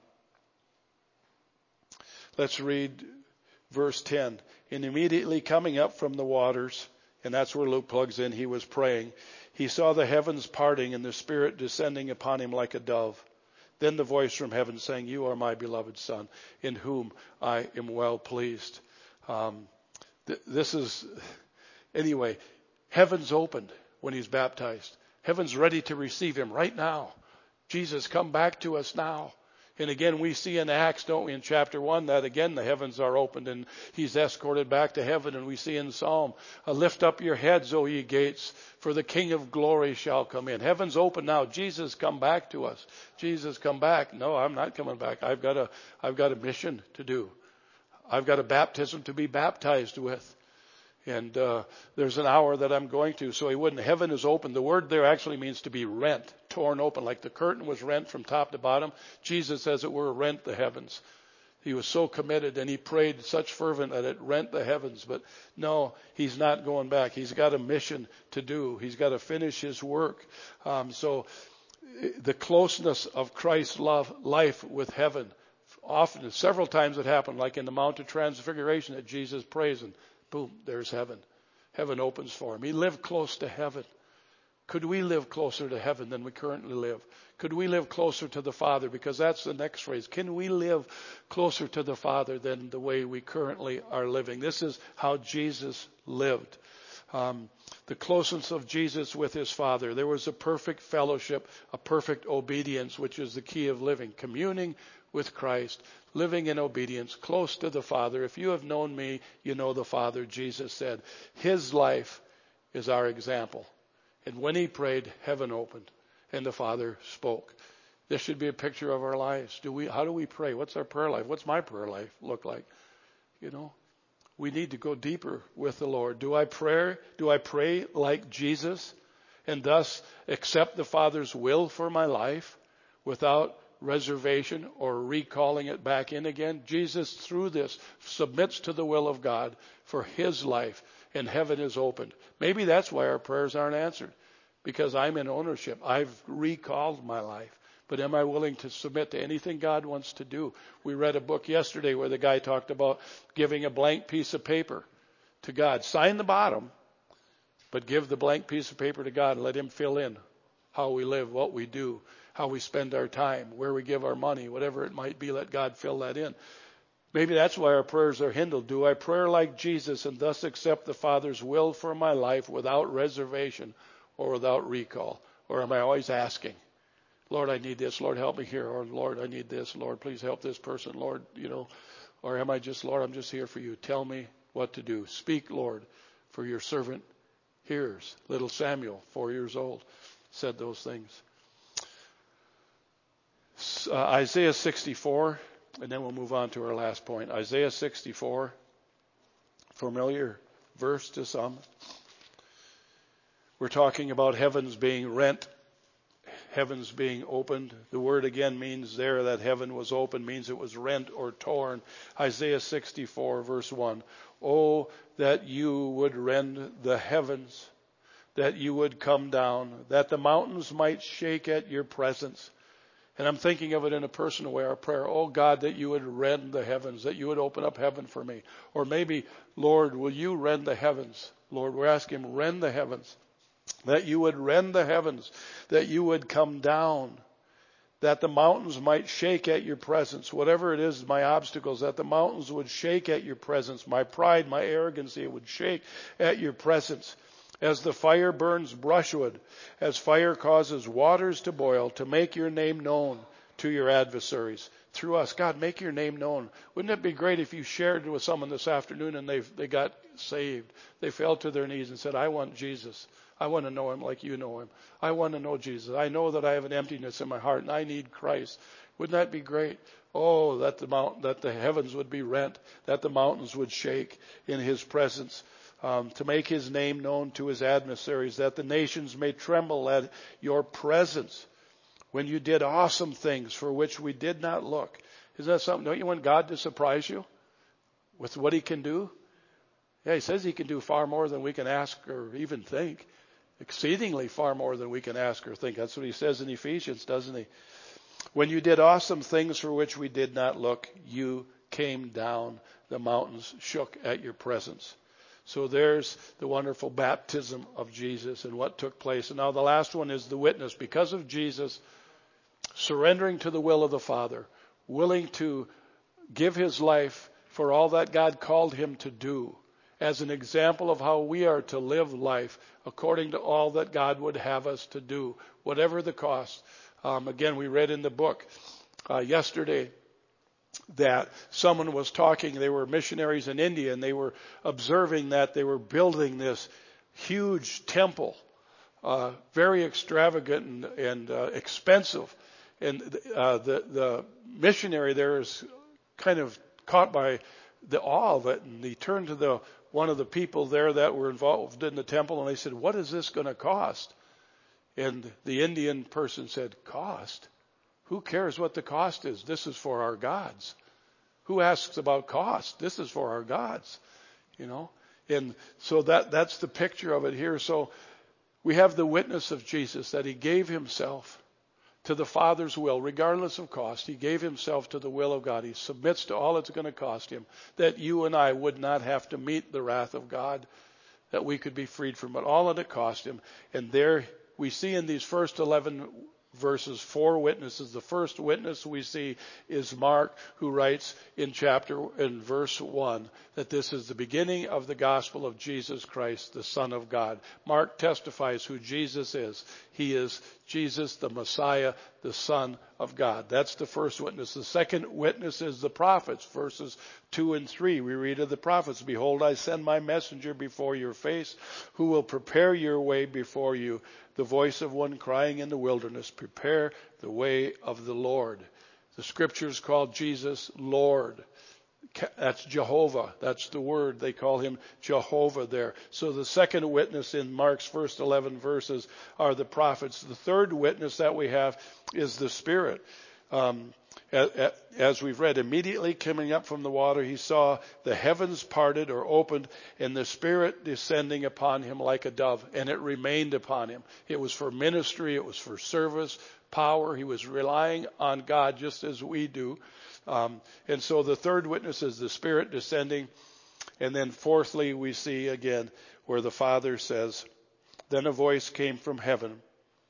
Speaker 1: let's read verse ten. And immediately coming up from the waters, and that's where Luke plugs in, he was praying. He saw the heavens parting and the Spirit descending upon him like a dove. Then the voice from heaven saying, you are my beloved Son, in whom I am well pleased. Um, th- this is, anyway, heaven's opened when he's baptized. Heaven's ready to receive him right now. Jesus, come back to us now. And again, we see in Acts, don't we, in chapter one, that again the heavens are opened and he's escorted back to heaven. And we see in Psalm, uh, lift up your heads, O ye gates, for the King of glory shall come in. Heaven's open now. Jesus, come back to us. Jesus, come back. No, I'm not coming back. I've got a, I've got a mission to do. I've got a baptism to be baptized with. And uh, there's an hour that I'm going to. So he wouldn't. Heaven is open. The word there actually means to be rent, torn open, like the curtain was rent from top to bottom. Jesus, as it were, rent the heavens. He was so committed and he prayed such fervent that it rent the heavens. But no, he's not going back. He's got a mission to do. He's got to finish his work. Um, so the closeness of Christ's love, life with heaven Often, several times it happened, like in the Mount of Transfiguration, that Jesus prays and boom, there's heaven. Heaven opens for him. He lived close to heaven. Could we live closer to heaven than we currently live? Could we live closer to the Father? Because that's the next phrase. Can we live closer to the Father than the way we currently are living? This is how Jesus lived. Um, the closeness of Jesus with his Father. There was a perfect fellowship, a perfect obedience, which is the key of living. Communing with Christ, living in obedience, close to the Father. If you have known me, you know the Father, Jesus said. His life is our example. And when he prayed, heaven opened and the Father spoke. This should be a picture of our lives. Do we? How do we pray? What's our prayer life? What's my prayer life look like? You know, we need to go deeper with the Lord. Do I pray? Do I pray like Jesus and thus accept the Father's will for my life without reservation or recalling it back in again? Jesus, through this, submits to the will of God for his life, and heaven is opened. Maybe that's why our prayers aren't answered, because I'm in ownership. I've recalled my life. But am I willing to submit to anything God wants to do? We read a book yesterday where the guy talked about giving a blank piece of paper to God. Sign the bottom, but give the blank piece of paper to God and let him fill in how we live, what we do, how we spend our time, where we give our money, whatever it might be. Let God fill that in. Maybe that's why our prayers are hindered. Do I pray like Jesus and thus accept the Father's will for my life without reservation or without recall? Or am I always asking, Lord, I need this. Lord, help me here. Or Lord, I need this. Lord, please help this person. Lord, you know, or am I just, Lord, I'm just here for you. Tell me what to do. Speak, Lord, for your servant hears. Little Samuel, four years old, said those things. Uh, Isaiah sixty-four, and then we'll move on to our last point. Isaiah sixty-four, familiar verse to some. We're talking about heavens being rent, heavens being opened. The word again means there that heaven was open, means it was rent or torn. Isaiah sixty-four, verse one. Oh, that you would rend the heavens, that you would come down, that the mountains might shake at your presence. And I'm thinking of it in a personal way, our prayer. Oh, God, that you would rend the heavens, that you would open up heaven for me. Or maybe, Lord, will you rend the heavens? Lord, we're asking him, rend the heavens. That you would rend the heavens, that you would come down, that the mountains might shake at your presence. Whatever it is, my obstacles, that the mountains would shake at your presence. My pride, my arrogancy, it would shake at your presence. As the fire burns brushwood, as fire causes waters to boil, to make your name known to your adversaries. Through us, God, make your name known. Wouldn't it be great if you shared with someone this afternoon and they they got saved? They fell to their knees and said, I want Jesus. I want to know him like you know him. I want to know Jesus. I know that I have an emptiness in my heart and I need Christ. Wouldn't that be great? Oh, that the mount, that the heavens would be rent, that the mountains would shake in his presence. Um, to make his name known to his adversaries, that the nations may tremble at your presence when you did awesome things for which we did not look. Isn't that something? Don't you want God to surprise you with what he can do? Yeah, he says he can do far more than we can ask or even think. Exceedingly far more than we can ask or think. That's what he says in Ephesians, doesn't he? When you did awesome things for which we did not look, you came down. The mountains shook at your presence. So there's the wonderful baptism of Jesus and what took place. And now the last one is the witness. Because of Jesus surrendering to the will of the Father, willing to give his life for all that God called him to do, as an example of how we are to live life according to all that God would have us to do, whatever the cost. Um, again, we read in the book uh, yesterday that someone was talking, they were missionaries in India, and they were observing that they were building this huge temple, uh, very extravagant and, and uh, expensive. And uh, the, the missionary there is kind of caught by the awe of it, and he turned to the one of the people there that were involved in the temple, and they said, what is this going to cost? And the Indian person said, cost? Who cares what the cost is? This is for our gods. Who asks about cost? This is for our gods, you know. And so that that's the picture of it here. So we have the witness of Jesus, that he gave himself to the Father's will, regardless of cost. He gave himself to the will of God. He submits to all it's going to cost him, that you and I would not have to meet the wrath of God, that we could be freed from it. All that it cost him. And there we see in these first eleven verses four witnesses. The first witness we see is Mark, who writes in chapter, in verse one, that this is the beginning of the gospel of Jesus Christ, the Son of God. Mark testifies who Jesus is. He is Jesus, the Messiah, the Son of God. That's the first witness. The second witness is the prophets, verses two and three. We read of the prophets, behold, I send my messenger before your face, who will prepare your way before you. The voice of one crying in the wilderness, prepare the way of the Lord. The scriptures call Jesus Lord. That's Jehovah. That's the word. They call him Jehovah there. So the second witness in Mark's first eleven verses are the prophets. The third witness that we have is the Spirit. Um, as we've read, immediately coming up from the water, he saw the heavens parted or opened, and the Spirit descending upon him like a dove, and it remained upon him. It was for ministry. It was for service, power. He was relying on God just as we do. Um, and so the third witness is the Spirit descending. And then fourthly, we see again where the Father says, then a voice came from heaven,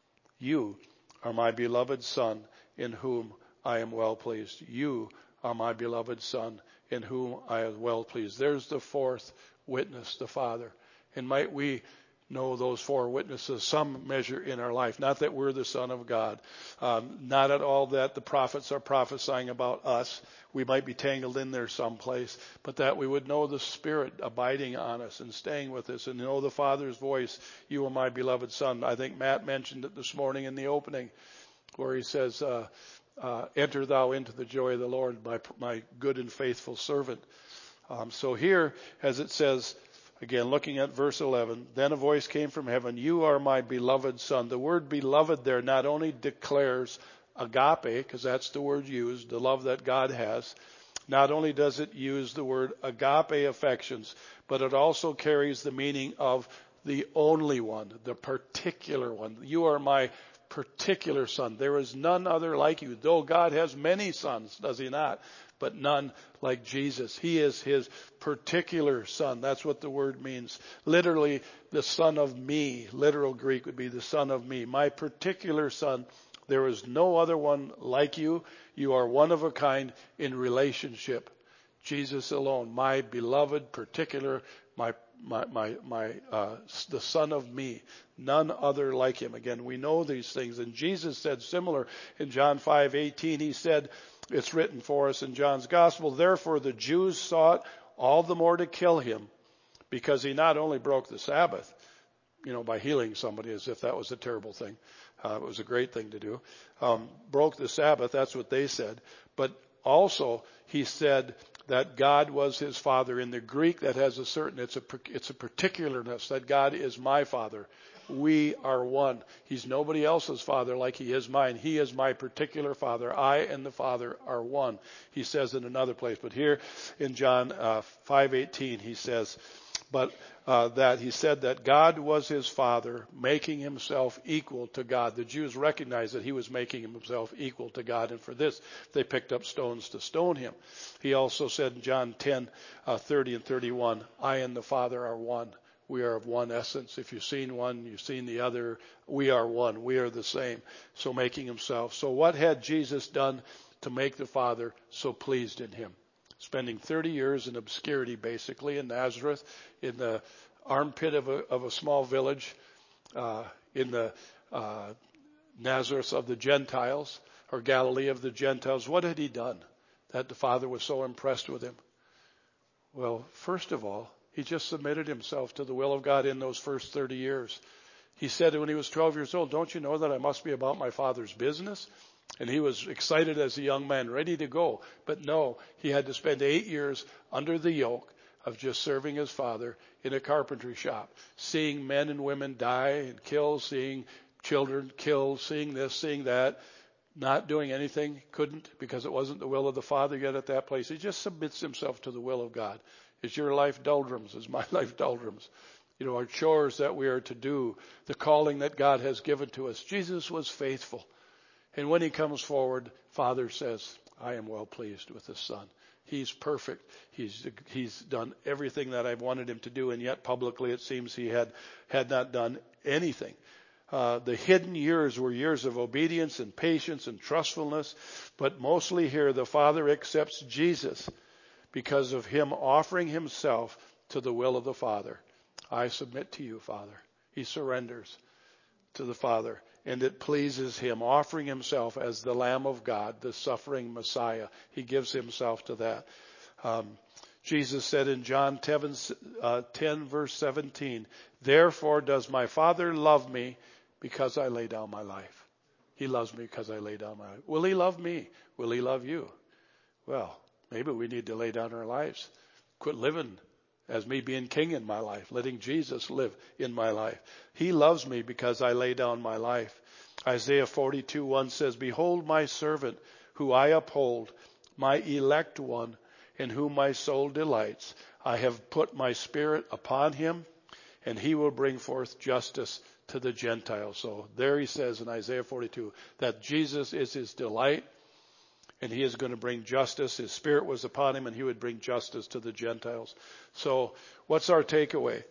Speaker 1: you are my beloved Son, in whom I am well pleased. You are my beloved Son, in whom I am well pleased. There's the fourth witness, the Father. And might we know those four witnesses some measure in our life. Not that we're the Son of God. Um, not at all that the prophets are prophesying about us. We might be tangled in there someplace. But that we would know the Spirit abiding on us and staying with us, and know the Father's voice. You are my beloved Son. I think Matt mentioned it this morning in the opening, where he says, uh, uh, enter thou into the joy of the Lord, my, my good and faithful servant. Um, so here, as it says, again, looking at verse eleven, then a voice came from heaven, you are my beloved Son. The word beloved there not only declares agape, because that's the word used, the love that God has. Not only does it use the word agape affections, but it also carries the meaning of the only one, the particular one. You are my particular Son. There is none other like you. Though God has many sons, does he not? But none like Jesus. He is his particular Son. That's what the word means. Literally, the Son of me. Literal Greek would be the Son of me. My particular Son. There is no other one like you. You are one of a kind in relationship. Jesus alone. My beloved, particular, my my my my uh, the Son of me. None other like him. Again, we know these things. And Jesus said similar in John five eighteen. He said, it's written for us in John's Gospel, therefore the Jews sought all the more to kill him, because he not only broke the Sabbath, you know, by healing somebody, as if that was a terrible thing. Uh, it was a great thing to do. Um, broke the Sabbath, that's what they said. But also, he said that God was his Father. In the Greek, that has a certain, it's a, it's a particularness, that God is my Father. We are one. He's nobody else's Father like he is mine. He is my particular Father. I and the Father are one. He says in another place. But here in John uh, five eighteen, he says, but uh, that he said that God was his Father, making himself equal to God. The Jews recognized that he was making himself equal to God, and for this they picked up stones to stone him. He also said in John ten, uh, thirty and thirty-one, I and the Father are one. We are of one essence. If you've seen one, you've seen the other. We are one. We are the same. So making himself. So what had Jesus done to make the Father so pleased in him? Spending thirty years in obscurity, basically, in Nazareth, in the armpit of a, of a small village, uh, in the uh, Nazareth of the Gentiles, or Galilee of the Gentiles. What had he done that the Father was so impressed with him? Well, first of all, he just submitted himself to the will of God in those first thirty years. He said when he was twelve years old, don't you know that I must be about my Father's business? And he was excited as a young man, ready to go. But no, he had to spend eight years under the yoke of just serving his Father in a carpentry shop, seeing men and women die and kill, seeing children killed, seeing this, seeing that, not doing anything, couldn't, because it wasn't the will of the Father yet at that place. He just submits himself to the will of God. Is your life doldrums? Is my life doldrums? You know, our chores that we are to do, the calling that God has given to us. Jesus was faithful. And when he comes forward, Father says, I am well pleased with the Son. He's perfect. He's he's done everything that I've wanted him to do, and yet publicly it seems he had had not done anything. Uh, the hidden years were years of obedience and patience and trustfulness, but mostly here the Father accepts Jesus because of him offering himself to the will of the Father. I submit to you, Father. He surrenders to the Father, and it pleases him, offering himself as the Lamb of God, the suffering Messiah. He gives himself to that. Um, Jesus said in John ten, uh, ten, verse seventeen, therefore does my Father love me because I lay down my life. He loves me because I lay down my life. Will he love me? Will he love you? Well, maybe we need to lay down our lives. Quit living as me being king in my life, letting Jesus live in my life. He loves me because I lay down my life. Isaiah forty-two, one says, behold my servant who I uphold, my elect one in whom my soul delights. I have put my spirit upon him, and he will bring forth justice to the Gentiles. So there he says in Isaiah forty-two that Jesus is his delight, and he is going to bring justice. His spirit was upon him, and he would bring justice to the Gentiles. So what's our takeaway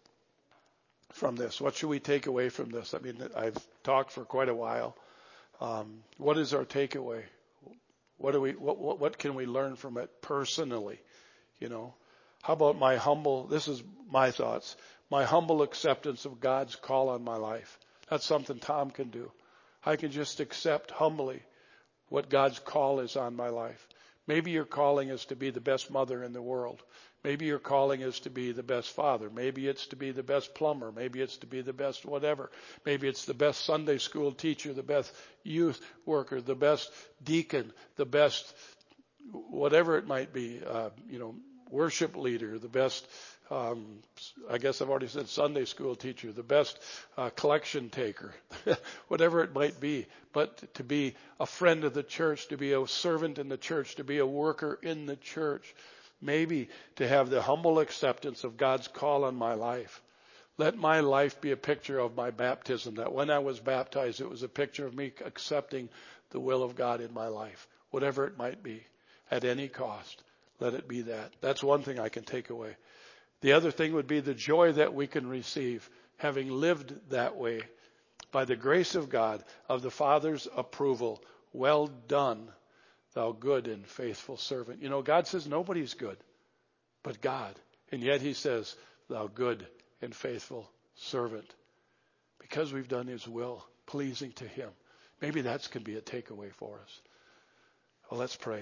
Speaker 1: from this? What should we take away from this? I mean, I've talked for quite a while. Um, what is our takeaway? What do we? What, what what can we learn from it personally? You know, how about my humble? This is my thoughts. My humble acceptance of God's call on my life. That's something Tom can do. I can just accept humbly what God's call is on my life. Maybe your calling is to be the best mother in the world. Maybe your calling is to be the best father. Maybe it's to be the best plumber. Maybe it's to be the best whatever. Maybe it's the best Sunday school teacher, the best youth worker, the best deacon, the best whatever it might be, uh, you know, worship leader, the best, um, I guess I've already said Sunday school teacher, the best uh, collection taker, whatever it might be. But to be a friend of the church, to be a servant in the church, to be a worker in the church, maybe to have the humble acceptance of God's call on my life. Let my life be a picture of my baptism, that when I was baptized, it was a picture of me accepting the will of God in my life, whatever it might be, at any cost. Let it be that. That's one thing I can take away. The other thing would be the joy that we can receive, having lived that way, by the grace of God, of the Father's approval. Well done, thou good and faithful servant. You know, God says nobody's good but God. And yet he says, thou good and faithful servant. Because we've done his will, pleasing to him. Maybe that can be a takeaway for us. Well, let's pray.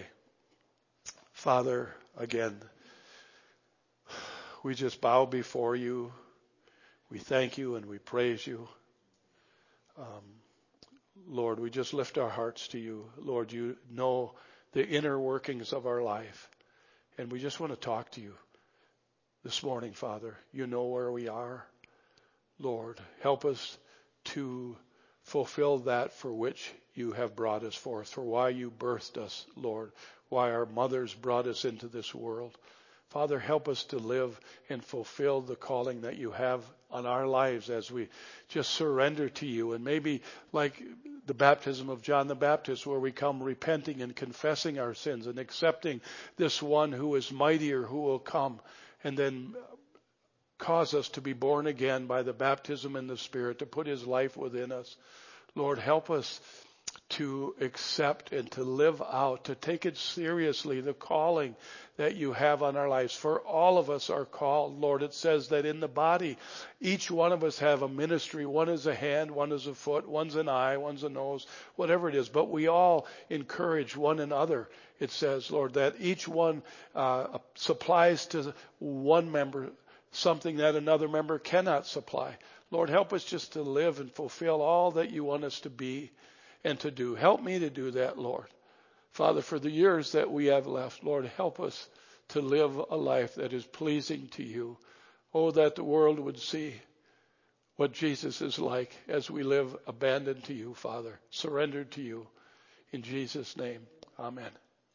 Speaker 1: Father, again, we just bow before you. We thank you and we praise you. Um, Lord, we just lift our hearts to you. Lord, you know the inner workings of our life. And we just want to talk to you this morning, Father. You know where we are. Lord, help us to fulfill that for which you have brought us forth, for why you birthed us, Lord, why our mothers brought us into this world. Father, help us to live and fulfill the calling that you have on our lives as we just surrender to you. And maybe like the baptism of John the Baptist, where we come repenting and confessing our sins and accepting this one who is mightier, who will come and then cause us to be born again by the baptism in the Spirit, to put his life within us. Lord, help us to accept and to live out, to take it seriously, the calling that you have on our lives. For all of us are called, Lord. It says that in the body, each one of us have a ministry. One is a hand, one is a foot, one's an eye, one's a nose, whatever it is. But we all encourage one another. It says, Lord, that each one uh, supplies to one member something that another member cannot supply. Lord, help us just to live and fulfill all that you want us to be and to do. Help me to do that, Lord. Father, for the years that we have left, Lord, help us to live a life that is pleasing to you. Oh, that the world would see what Jesus is like as we live abandoned to you, Father, surrendered to you. In Jesus' name, amen.